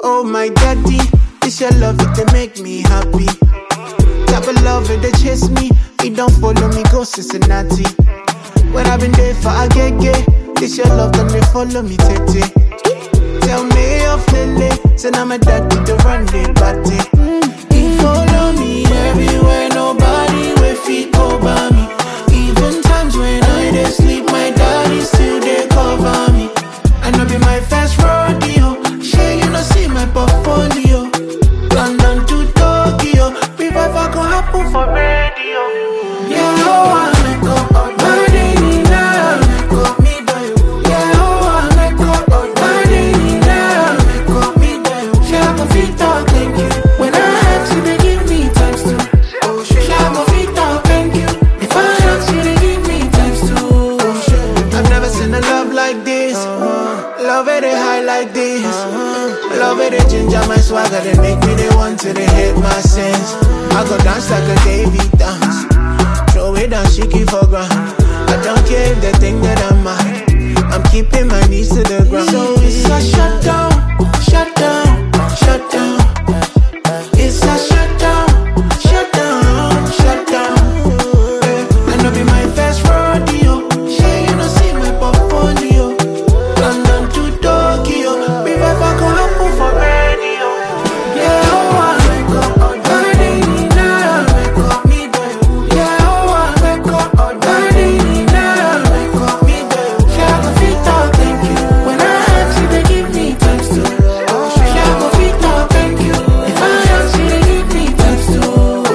Oh my daddy, this your love, it dey make me happy. Type of love, it dey chase me. It don't follow me, go Cincinnati. When I've been there for a gay. This your love, that me follow me, tete. Tell me of Lele, say now my daddy the run the party. He follow me everywhere, nobody will fit over me. Even times when I dey sleep, my daddy still dey cover me. I know be my first rodeo, shey you know see my portfolio. London to Tokyo, revival go happen for radio. Yeah, oh I make up, my daily now make up me die. Yeah, oh I make up, my daily now make up me die. She I go fit talk thank you. When I ask you they give me times two. Oh shit, she I go fit talk thank you. If I ask you they give me times two. Oh shit, I've never seen a love like this. Love it high like this. Love it ginger my swagger. They make me the one to they hate my sins. I go dance like a Davy dance. Throw it down, shake it for ground. I don't care if they think that I'm mad. I'm keeping my knees to the ground. So it's a shut down, shut down, shut down. It's a shut down, shut down, shut down. I know be my first rodeo. Shey you know see my portfolio. London to Tokyo, revival go happen for radio. Yeah, oh I make up, my daily now make up me die. Yeah, oh I make up, my daily now make up me die. She I go fit talk thank you. When I ask you they give me times two. She I go fit talk thank you. If I ask you they give me times two.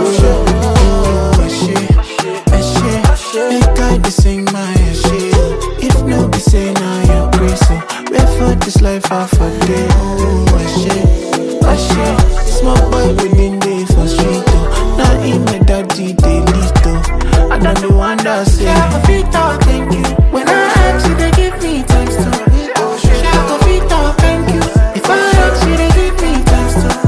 Make I dey sing my shit. If no be say now you're crazy. Wait for this life I for day. Oh shit. Small boy willing day for street though. Now in my daddy they leave though. I don't the one that say I go fit talk thank you. When I ask you they give me times two. She I go fit talk thank you. If I ask you they give me times two.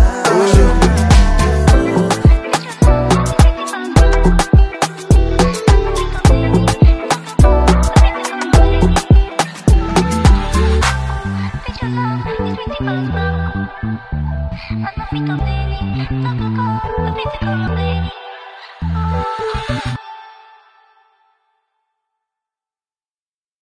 Picture love, 20 pounds.